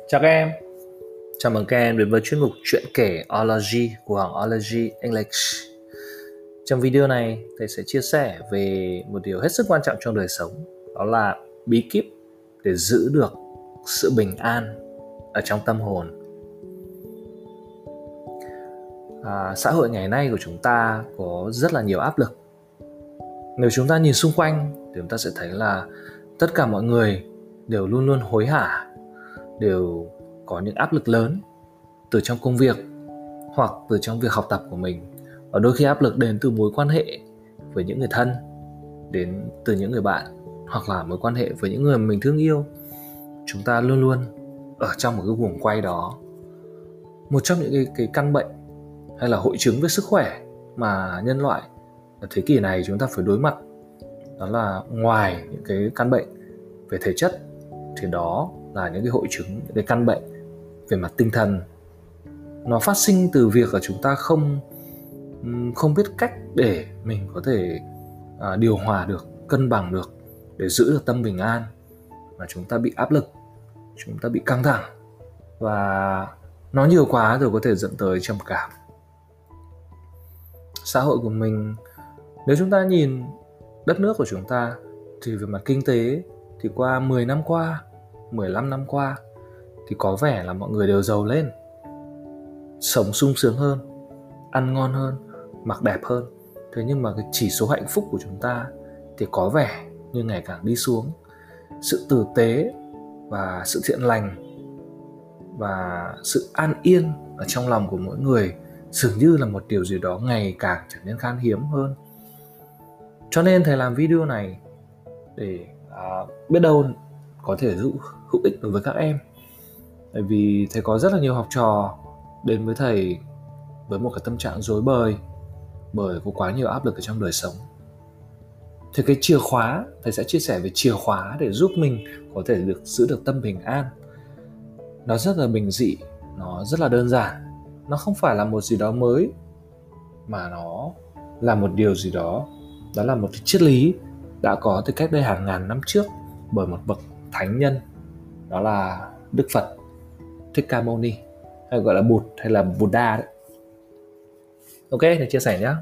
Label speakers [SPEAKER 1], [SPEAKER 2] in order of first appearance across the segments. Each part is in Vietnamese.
[SPEAKER 1] Chào các em, chào mừng các em đến với chuyên mục chuyện kể Ology của Hoàng Ology English. Trong video này, thầy sẽ chia sẻ về một điều hết sức quan trọng trong đời sống, đó là bí kíp để giữ được sự bình an ở trong tâm hồn. Xã hội ngày nay của chúng ta có rất là nhiều áp lực. Nếu chúng ta nhìn xung quanh thì chúng ta sẽ thấy là tất cả mọi người đều luôn luôn hối hả, đều có những áp lực lớn từ trong công việc hoặc từ trong việc học tập của mình. Và đôi khi áp lực đến từ mối quan hệ với những người thân, đến từ những người bạn, hoặc là mối quan hệ với những người mình thương yêu. Chúng ta luôn luôn ở trong một cái guồng quay đó. Một trong những cái căn bệnh hay là hội chứng về sức khỏe mà nhân loại ở thế kỷ này chúng ta phải đối mặt, đó là ngoài những cái căn bệnh về thể chất thì đó là những cái hội chứng, những cái căn bệnh về mặt tinh thần. Nó phát sinh từ việc là chúng ta không biết cách để mình có thể điều hòa được, cân bằng được để giữ được tâm bình an, mà chúng ta bị áp lực, chúng ta bị căng thẳng, và nó nhiều quá rồi có thể dẫn tới trầm cảm. Xã hội của mình, nếu chúng ta nhìn đất nước của chúng ta thì về mặt kinh tế thì qua 10 năm qua, 15 năm qua thì có vẻ là mọi người đều giàu lên, sống sung sướng hơn, ăn ngon hơn, mặc đẹp hơn. Thế nhưng mà cái chỉ số hạnh phúc của chúng ta thì có vẻ như ngày càng đi xuống. Sự tử tế và sự thiện lành và sự an yên ở trong lòng của mỗi người dường như là một điều gì đó ngày càng trở nên khan hiếm hơn. Cho nên thầy làm video này để biết đâu có thể hữu ích đối với các em. Bởi vì thầy có rất là nhiều học trò đến với thầy với một cái tâm trạng rối bời, bởi có quá nhiều áp lực ở trong đời sống. Thì cái chìa khóa, thầy sẽ chia sẻ về chìa khóa để giúp mình có thể giữ được tâm bình an. Nó rất là bình dị, nó rất là đơn giản. Nó không phải là một gì đó mới, mà nó là một điều gì đó, đó là một cái triết lý đã có từ cách đây hàng ngàn năm trước bởi một bậc thánh nhân, đó là Đức Phật Thích Ca Mâu Ni, hay gọi là Bụt hay là Buddha đấy. Ok, thầy chia sẻ nhé.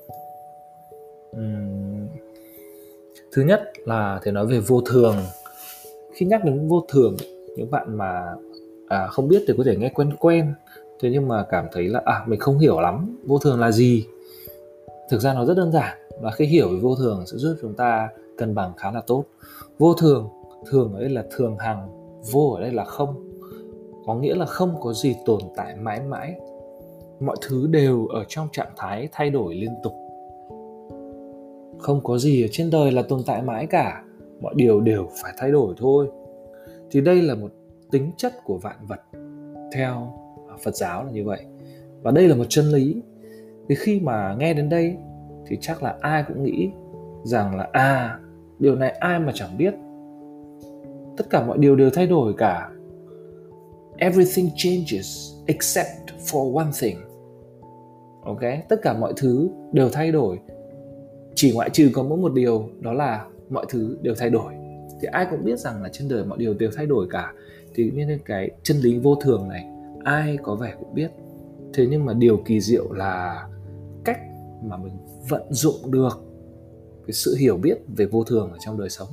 [SPEAKER 1] Thứ nhất là thầy nói về vô thường. Khi nhắc đến vô thường, những bạn mà không biết thì có thể nghe quen, thế nhưng mà cảm thấy là mình không hiểu lắm vô thường là gì. Thực ra nó rất đơn giản, và khi hiểu về vô thường sẽ giúp chúng ta cân bằng khá là tốt. Vô thường, thường ở đây là thường hằng, vô ở đây là không, có nghĩa là không có gì tồn tại mãi mãi. Mọi thứ đều ở trong trạng thái thay đổi liên tục. Không có gì ở trên đời là tồn tại mãi cả, mọi điều đều phải thay đổi thôi. Thì đây là một tính chất của vạn vật theo Phật giáo là như vậy. Và đây là một chân lý. Thì khi mà nghe đến đây thì chắc là ai cũng nghĩ rằng là điều này ai mà chẳng biết. Tất cả mọi điều đều thay đổi cả. Everything changes except for one thing. Ok, tất cả mọi thứ đều thay đổi, chỉ ngoại trừ có mỗi một điều, đó là mọi thứ đều thay đổi. Thì ai cũng biết rằng là trên đời mọi điều đều thay đổi cả. Thì nên cái chân lý vô thường này ai có vẻ cũng biết. Thế nhưng mà điều kỳ diệu là cách mà mình vận dụng được cái sự hiểu biết về vô thường ở trong đời sống.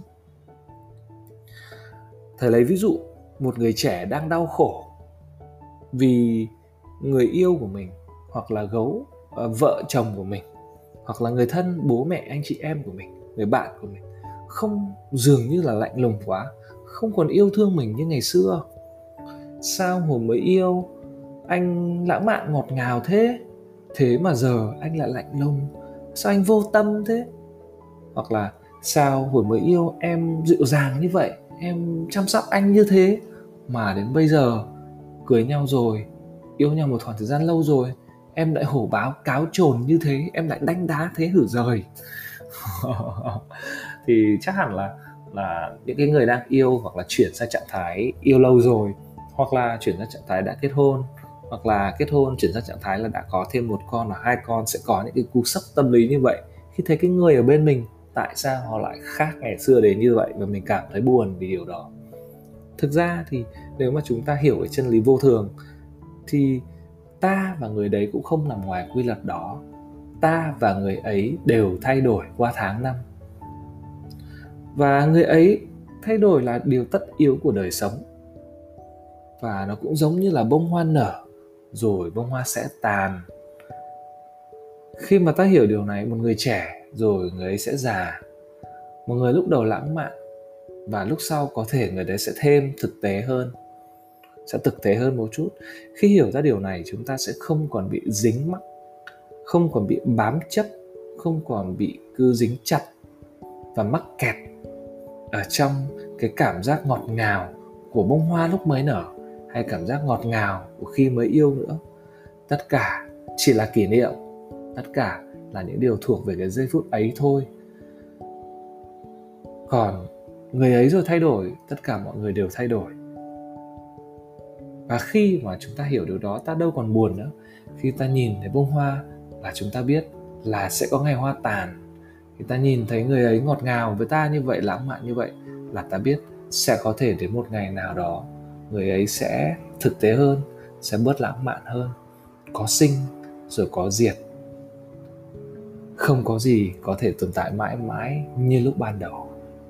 [SPEAKER 1] Thầy lấy ví dụ một người trẻ đang đau khổ vì người yêu của mình, hoặc là vợ chồng của mình, hoặc là người thân, bố mẹ, anh chị em của mình, người bạn của mình không, dường như là lạnh lùng quá, không còn yêu thương mình như ngày xưa. Sao hồi mới yêu anh lãng mạn ngọt ngào thế mà giờ anh lại lạnh lùng, sao anh vô tâm thế? Hoặc là sao hồi mới yêu em dịu dàng như vậy, em chăm sóc anh như thế, mà đến bây giờ cưới nhau rồi, yêu nhau một khoảng thời gian lâu rồi, em lại hổ báo cáo chồn như thế, em lại đanh đá thế hử rời. Thì chắc hẳn là những cái người đang yêu, hoặc là chuyển sang trạng thái yêu lâu rồi, hoặc là chuyển sang trạng thái đã kết hôn, hoặc là kết hôn chuyển sang trạng thái là đã có thêm một con hoặc hai con, sẽ có những cái cú sốc tâm lý như vậy. Khi thấy cái người ở bên mình tại sao họ lại khác ngày xưa đến như vậy, và mình cảm thấy buồn vì điều đó. Thực ra thì nếu mà chúng ta hiểu cái chân lý vô thường thì ta và người đấy cũng không nằm ngoài quy luật đó. Ta và người ấy đều thay đổi qua tháng năm. Và người ấy thay đổi là điều tất yếu của đời sống. Và nó cũng giống như là bông hoa nở, rồi bông hoa sẽ tàn. Khi mà ta hiểu điều này, một người trẻ rồi người ấy sẽ già. Một người lúc đầu lãng mạn và lúc sau có thể người đấy sẽ thêm thực tế hơn, sẽ thực tế hơn một chút. Khi hiểu ra điều này, chúng ta sẽ không còn bị dính mắc, không còn bị bám chấp, không còn bị cứ dính chặt và mắc kẹt ở trong cái cảm giác ngọt ngào của bông hoa lúc mới nở, hay cảm giác ngọt ngào của khi mới yêu nữa. Tất cả chỉ là kỷ niệm, tất cả là những điều thuộc về cái giây phút ấy thôi. Còn người ấy rồi thay đổi, tất cả mọi người đều thay đổi. Và khi mà chúng ta hiểu điều đó, ta đâu còn buồn nữa. Khi ta nhìn thấy bông hoa là chúng ta biết là sẽ có ngày hoa tàn. Khi ta nhìn thấy người ấy ngọt ngào với ta như vậy, lãng mạn như vậy, là ta biết sẽ có thể đến một ngày nào đó người ấy sẽ thực tế hơn, sẽ bớt lãng mạn hơn, có sinh rồi có diệt. Không có gì có thể tồn tại mãi mãi như lúc ban đầu.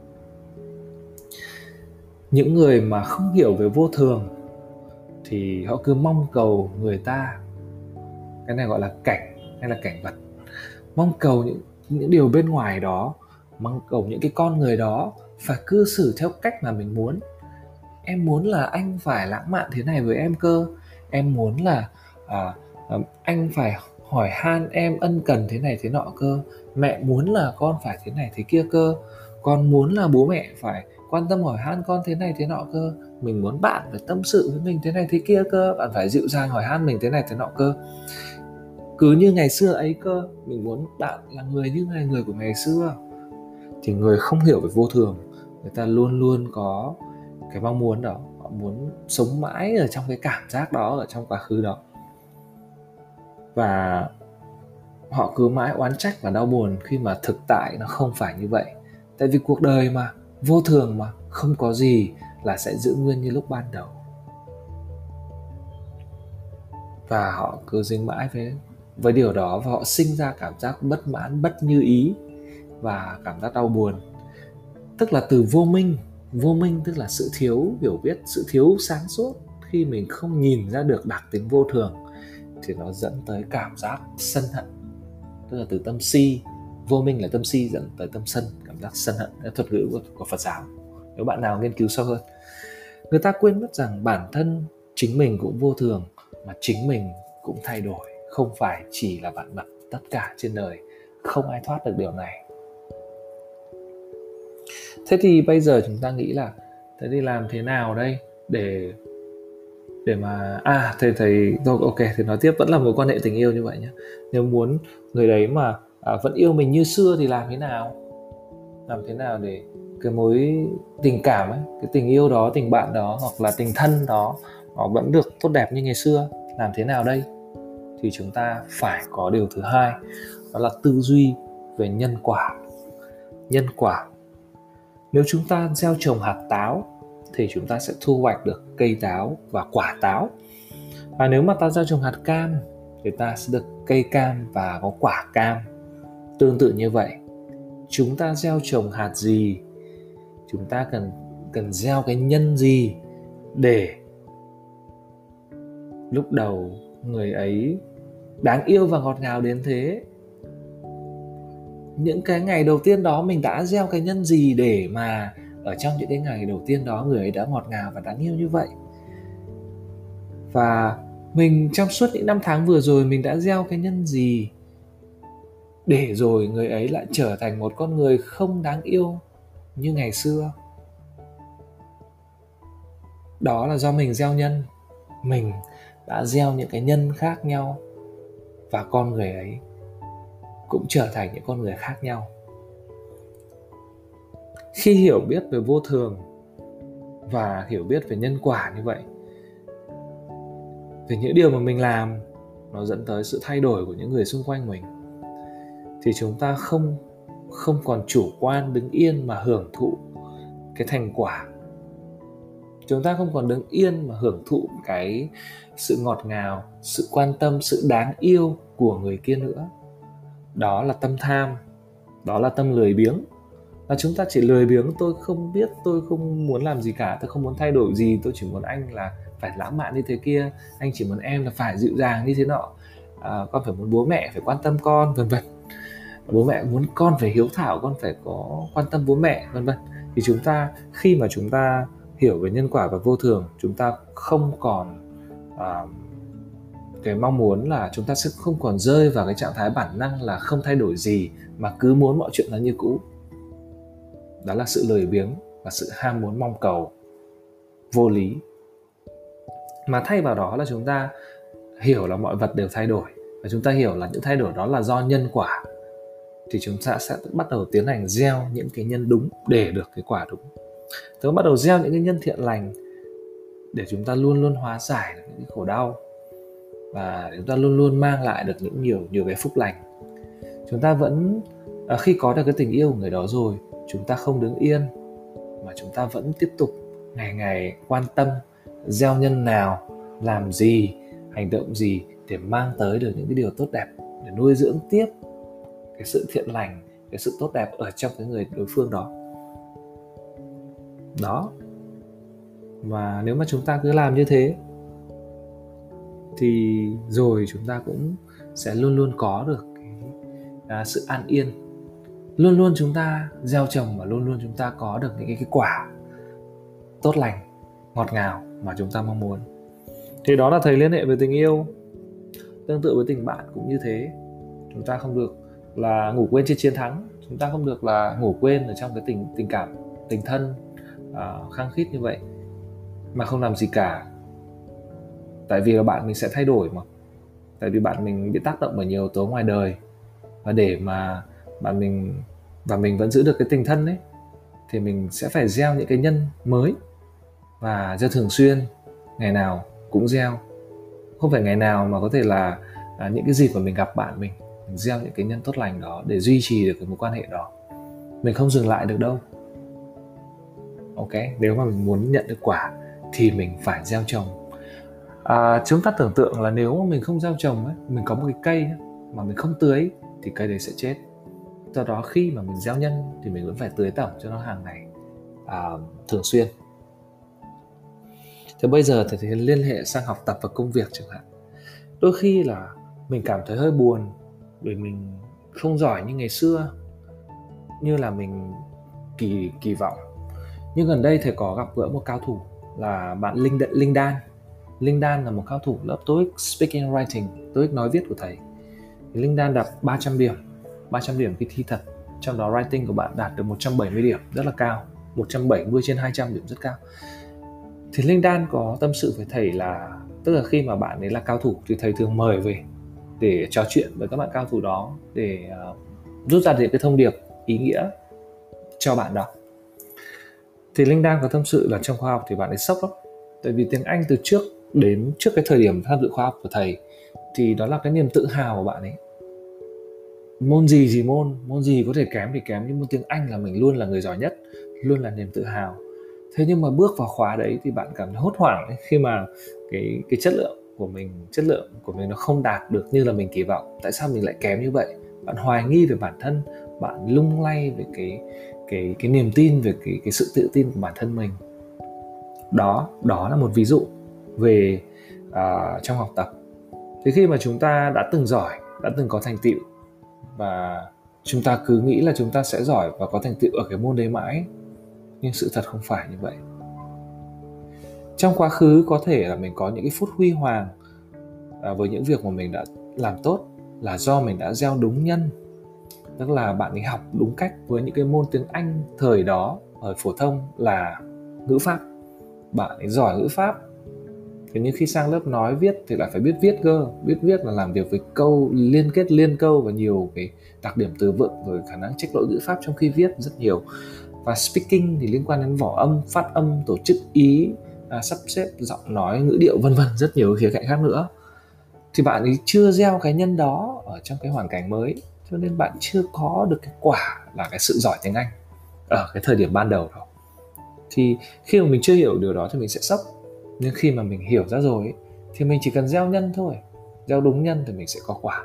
[SPEAKER 1] Những người mà không hiểu về vô thường thì họ cứ mong cầu người ta, cái này gọi là cảnh hay là cảnh vật, mong cầu những điều bên ngoài đó, mong cầu những cái con người đó phải cư xử theo cách mà mình muốn. Em muốn là anh phải lãng mạn thế này với em cơ. Em muốn là anh phải hỏi han em, ân cần thế này thế nọ cơ. Mẹ muốn là con phải thế này thế kia cơ. Con muốn là bố mẹ phải quan tâm hỏi han con thế này thế nọ cơ. Mình muốn bạn phải tâm sự với mình thế này thế kia cơ. Bạn phải dịu dàng hỏi han mình thế này thế nọ cơ. Cứ như ngày xưa ấy cơ. Mình muốn bạn là người như người của ngày xưa. Thì người không hiểu về vô thường, người ta luôn luôn có cái mong muốn đó. Họ muốn sống mãi ở trong cái cảm giác đó, ở trong quá khứ đó. Và họ cứ mãi oán trách và đau buồn khi mà thực tại nó không phải như vậy. Tại vì cuộc đời mà, vô thường mà, không có gì là sẽ giữ nguyên như lúc ban đầu. Và họ cứ dính mãi với điều đó, và họ sinh ra cảm giác bất mãn, bất như ý và cảm giác đau buồn. Tức là từ vô minh. Vô minh tức là sự thiếu hiểu biết, sự thiếu sáng suốt. Khi mình không nhìn ra được đặc tính vô thường thì nó dẫn tới cảm giác sân hận. Tức là từ tâm si, vô minh là tâm si dẫn tới tâm sân, cảm giác sân hận, là thuật ngữ của Phật giáo. Nếu bạn nào nghiên cứu sâu hơn, người ta quên mất rằng bản thân chính mình cũng vô thường, mà chính mình cũng thay đổi, không phải chỉ là vạn vật. Tất cả trên đời không ai thoát được điều này. Thế thì bây giờ chúng ta nghĩ là thế thì làm thế nào đây để mà thầy thôi, ok, thì nói tiếp vẫn là mối quan hệ tình yêu như vậy nhé. Nếu muốn người đấy mà vẫn yêu mình như xưa thì làm thế nào để cái mối tình cảm ấy, cái tình yêu đó, tình bạn đó hoặc là tình thân đó nó vẫn được tốt đẹp như ngày xưa, làm thế nào đây? Thì chúng ta phải có điều thứ hai, đó là tư duy về nhân quả. Nhân quả. Nếu chúng ta gieo trồng hạt táo thì chúng ta sẽ thu hoạch được cây táo và quả táo. Và nếu mà ta gieo trồng hạt cam thì ta sẽ được cây cam và có quả cam. Tương tự như vậy, chúng ta gieo trồng hạt gì, chúng ta cần gieo cái nhân gì để lúc đầu người ấy đáng yêu và ngọt ngào đến thế. Những cái ngày đầu tiên đó mình đã gieo cái nhân gì để mà ở trong những cái ngày đầu tiên đó người ấy đã ngọt ngào và đáng yêu như vậy. Và mình trong suốt những năm tháng vừa rồi mình đã gieo cái nhân gì để rồi người ấy lại trở thành một con người không đáng yêu như ngày xưa. Đó là do mình gieo nhân. Mình đã gieo những cái nhân khác nhau, và con người ấy cũng trở thành những con người khác nhau. Khi hiểu biết về vô thường và hiểu biết về nhân quả như vậy, về những điều mà mình làm nó dẫn tới sự thay đổi của những người xung quanh mình, thì chúng ta không còn chủ quan đứng yên mà hưởng thụ cái thành quả Chúng ta không còn đứng yên mà hưởng thụ cái sự ngọt ngào, sự quan tâm, sự đáng yêu của người kia nữa. Đó là tâm tham, đó là tâm lười biếng. Và chúng ta chỉ lười biếng, tôi không biết, tôi không muốn làm gì cả, tôi không muốn thay đổi gì, tôi chỉ muốn anh là phải lãng mạn như thế kia, anh chỉ muốn em là phải dịu dàng như thế nọ, con phải muốn bố mẹ phải quan tâm con, vân vân. Bố mẹ muốn con phải hiếu thảo, con phải có quan tâm bố mẹ, vân vân. Thì chúng ta, khi mà chúng ta hiểu về nhân quả và vô thường, chúng ta không còn cái mong muốn là chúng ta sẽ không còn rơi vào cái trạng thái bản năng là không thay đổi gì mà cứ muốn mọi chuyện nó như cũ. Đó là sự lười biếng và sự ham muốn mong cầu vô lý. Mà thay vào đó là chúng ta hiểu là mọi vật đều thay đổi, và chúng ta hiểu là những thay đổi đó là do nhân quả, thì chúng ta sẽ bắt đầu tiến hành gieo những cái nhân đúng để được cái quả đúng. Chúng ta bắt đầu gieo những cái nhân thiện lành để chúng ta luôn luôn hóa giải được những cái khổ đau, và chúng ta luôn luôn mang lại được những nhiều cái phúc lành. Chúng ta vẫn khi có được cái tình yêu của người đó rồi, chúng ta không đứng yên mà chúng ta vẫn tiếp tục ngày ngày quan tâm gieo nhân nào, làm gì, hành động gì để mang tới được những cái điều tốt đẹp, để nuôi dưỡng tiếp cái sự thiện lành, cái sự tốt đẹp ở trong cái người đối phương đó. Đó. Mà nếu mà chúng ta cứ làm như thế thì rồi chúng ta cũng sẽ luôn luôn có được cái sự an yên. Luôn luôn chúng ta gieo trồng và luôn luôn chúng ta có được những cái quả tốt lành, ngọt ngào mà chúng ta mong muốn. Thì đó là thầy liên hệ về tình yêu. Tương tự với tình bạn cũng như thế. Chúng ta không được là ngủ quên trên chiến thắng. Chúng ta không được là ngủ quên ở trong cái tình cảm, tình thân khăng khít như vậy mà không làm gì cả. Tại vì là bạn mình sẽ thay đổi mà. Tại vì bạn mình bị tác động bởi nhiều yếu tố ngoài đời. Và để mà bạn mình và mình vẫn giữ được cái tình thân ấy, thì mình sẽ phải gieo những cái nhân mới, và gieo thường xuyên, ngày nào cũng gieo. Không phải ngày nào mà có thể là những cái dịp mà mình gặp bạn mình gieo những cái nhân tốt lành đó để duy trì được cái mối quan hệ đó. Mình không dừng lại được đâu. Ok, nếu mà mình muốn nhận được quả thì mình phải gieo trồng. Chúng ta tưởng tượng là nếu mà mình không gieo trồng ấy, mình có một cái cây ấy, mà mình không tưới thì cây đấy sẽ chết. Do đó khi mà mình gieo nhân thì mình vẫn phải tưới tẩm cho nó hàng ngày, thường xuyên. Thế bây giờ thì liên hệ sang học tập và công việc chẳng hạn. Đôi khi là mình cảm thấy hơi buồn bởi mình không giỏi như ngày xưa, như là mình kỳ vọng. Nhưng gần đây thầy có gặp gỡ một cao thủ là bạn Linh Đan. Linh Đan là một cao thủ lớp TOEIC Speaking and Writing, TOEIC nói viết của thầy. Linh Đan đạt 300 điểm khi thi thật. Trong đó writing của bạn đạt được 170 điểm, rất là cao. 170 trên 200 điểm rất cao. Thì Linh Đan có tâm sự với thầy là, tức là khi mà bạn ấy là cao thủ thì thầy thường mời về để trò chuyện với các bạn cao thủ đó, để rút ra được cái thông điệp ý nghĩa cho bạn đó. Thì Linh Đan có tâm sự là trong khoa học thì bạn ấy sốc lắm. Tại vì tiếng Anh từ trước cái thời điểm tham dự khoa học của thầy thì đó là cái niềm tự hào của bạn ấy. Môn gì có thể kém thì kém, nhưng môn tiếng Anh là mình luôn là người giỏi nhất, luôn là niềm tự hào. Thế nhưng mà bước vào khóa đấy thì bạn cảm thấy hốt hoảng ấy, khi mà cái chất lượng của mình nó không đạt được như là mình kỳ vọng. Tại sao mình lại kém như vậy? Bạn hoài nghi về bản thân, bạn lung lay về cái niềm tin, về cái sự tự tin của bản thân mình. Đó là một ví dụ về trong học tập. Thì khi mà chúng ta đã từng giỏi, đã từng có thành tựu, và chúng ta cứ nghĩ là chúng ta sẽ giỏi và có thành tựu ở cái môn đấy mãi, nhưng sự thật không phải như vậy. Trong quá khứ có thể là mình có những cái phút huy hoàng với những việc mà mình đã làm tốt, là do mình đã gieo đúng nhân. Tức là bạn ấy học đúng cách với những cái môn tiếng Anh thời đó ở phổ thông là ngữ pháp. Bạn ấy giỏi ngữ pháp. Thế nhưng khi sang lớp nói viết thì lại phải biết viết cơ. Biết viết là làm việc với câu, liên kết liên câu và nhiều cái đặc điểm từ vựng, rồi khả năng check lỗi ngữ pháp trong khi viết rất nhiều. Và speaking thì liên quan đến vỏ âm, phát âm, tổ chức ý, sắp xếp giọng nói, ngữ điệu, vân vân, rất nhiều khía cạnh khác nữa. Thì bạn ấy chưa gieo cái nhân đó ở trong cái hoàn cảnh mới, cho nên bạn chưa có được cái quả là cái sự giỏi tiếng Anh ở cái thời điểm ban đầu đó. Thì khi mà mình chưa hiểu điều đó thì mình sẽ sốc. Nhưng khi mà mình hiểu ra rồi ấy, thì mình chỉ cần gieo nhân thôi. Gieo đúng nhân thì mình sẽ có quả.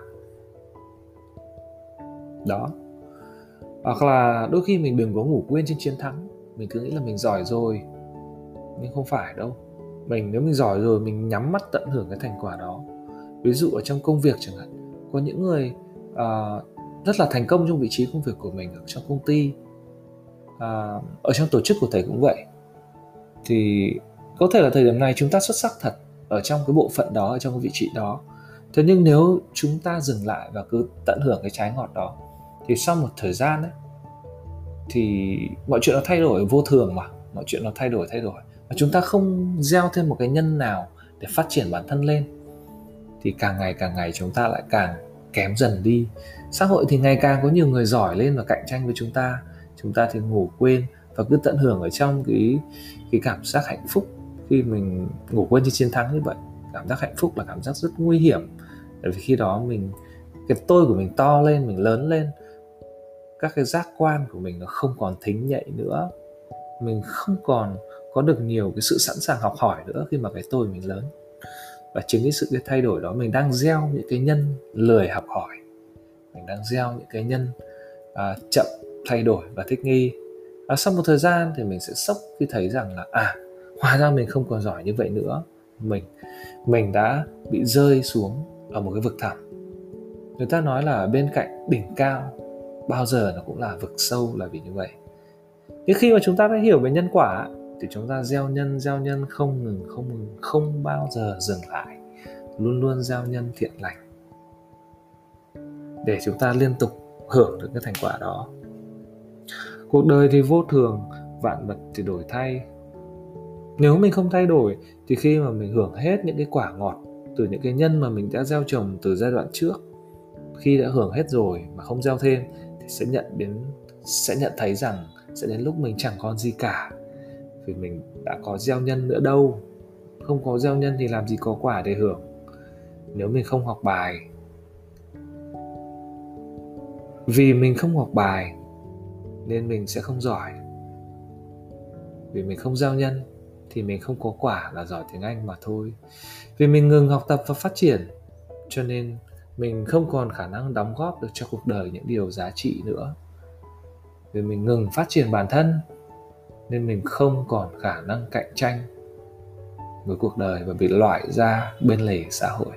[SPEAKER 1] Đó. Hoặc là đôi khi mình đừng có ngủ quên trên chiến thắng. Mình cứ nghĩ là mình giỏi rồi, nhưng không phải đâu. Nếu mình giỏi rồi, mình nhắm mắt tận hưởng cái thành quả đó. Ví dụ ở trong công việc chẳng hạn, có những người rất là thành công trong vị trí công việc của mình, ở trong công ty, ở trong tổ chức của thầy cũng vậy. Thì có thể là thời điểm này chúng ta xuất sắc thật ở trong cái bộ phận đó, ở trong cái vị trí đó. Thế nhưng nếu chúng ta dừng lại và cứ tận hưởng cái trái ngọt đó, thì sau một thời gian ấy, thì mọi chuyện nó thay đổi vô thường mà. Mọi chuyện nó thay đổi. Và chúng ta không gieo thêm một cái nhân nào để phát triển bản thân lên, thì càng ngày chúng ta lại càng kém dần đi. Xã hội thì ngày càng có nhiều người giỏi lên và cạnh tranh với chúng ta thì ngủ quên và cứ tận hưởng ở trong cái cảm giác hạnh phúc. Khi mình ngủ quên trên chiến thắng như vậy, cảm giác hạnh phúc là cảm giác rất nguy hiểm. Bởi vì khi đó cái tôi của mình to lên, mình lớn lên, các cái giác quan của mình nó không còn thính nhạy nữa, mình không còn có được nhiều cái sự sẵn sàng học hỏi nữa khi mà cái tôi mình lớn. Và chính cái thay đổi đó, mình đang gieo những cái nhân lười học hỏi, mình đang gieo những cái nhân chậm thay đổi và thích nghi. Sau một thời gian thì mình sẽ sốc khi thấy rằng là hóa ra mình không còn giỏi như vậy nữa. Mình đã bị rơi xuống ở một cái vực thẳm. Người ta nói là bên cạnh đỉnh cao bao giờ nó cũng là vực sâu, là vì như vậy. Nhưng khi mà chúng ta đã hiểu về nhân quả thì chúng ta gieo nhân không ngừng, không bao giờ dừng lại, luôn luôn gieo nhân thiện lành để chúng ta liên tục hưởng được cái thành quả đó. Cuộc đời thì vô thường, vạn vật thì đổi thay. Nếu mình không thay đổi thì khi mà mình hưởng hết những cái quả ngọt từ những cái nhân mà mình đã gieo trồng từ giai đoạn trước, khi đã hưởng hết rồi mà không gieo thêm thì sẽ nhận thấy rằng sẽ đến lúc mình chẳng còn gì cả, vì mình đã có gieo nhân nữa đâu. Không có gieo nhân thì làm gì có quả để hưởng. Nếu mình không học bài, vì mình không học bài nên mình sẽ không giỏi. Vì mình không gieo nhân thì mình không có quả là giỏi tiếng Anh mà thôi. Vì mình ngừng học tập và phát triển cho nên mình không còn khả năng đóng góp được cho cuộc đời những điều giá trị nữa. Vì mình ngừng phát triển bản thân nên mình không còn khả năng cạnh tranh với cuộc đời và bị loại ra bên lề xã hội.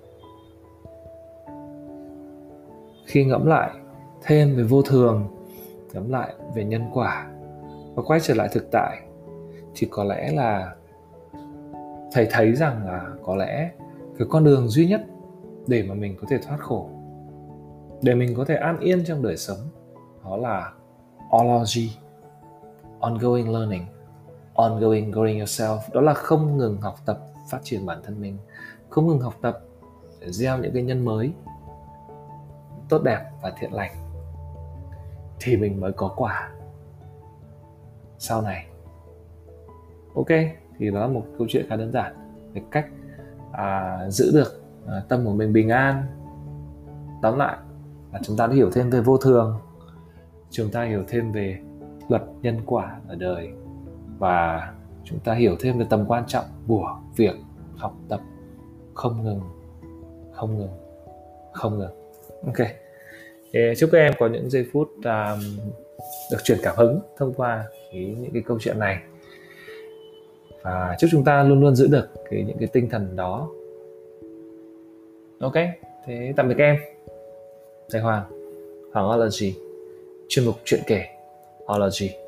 [SPEAKER 1] Khi ngẫm lại thêm về vô thường, ngẫm lại về nhân quả và quay trở lại thực tại, thì có lẽ là thầy thấy rằng là có lẽ cái con đường duy nhất để mà mình có thể thoát khổ, để mình có thể an yên trong đời sống, đó là ology, ongoing learning, ongoing growing yourself. Đó là không ngừng học tập, phát triển bản thân mình, không ngừng học tập để gieo những cái nhân mới tốt đẹp và thiện lành, thì mình mới có quả sau này. Ok, thì đó là một câu chuyện khá đơn giản về cách giữ được tâm của mình bình an. Tóm lại là chúng ta đã hiểu thêm về vô thường, chúng ta hiểu thêm về luật nhân quả ở đời, và chúng ta hiểu thêm về tầm quan trọng của việc học tập không ngừng. Ok, thì chúc các em có những giây phút được truyền cảm hứng thông qua những cái câu chuyện này, và chúc chúng ta luôn luôn giữ được những cái tinh thần đó. Ok, thế tạm biệt các em. Thầy Hoàng Ology, chuyên mục chuyện kể Ology.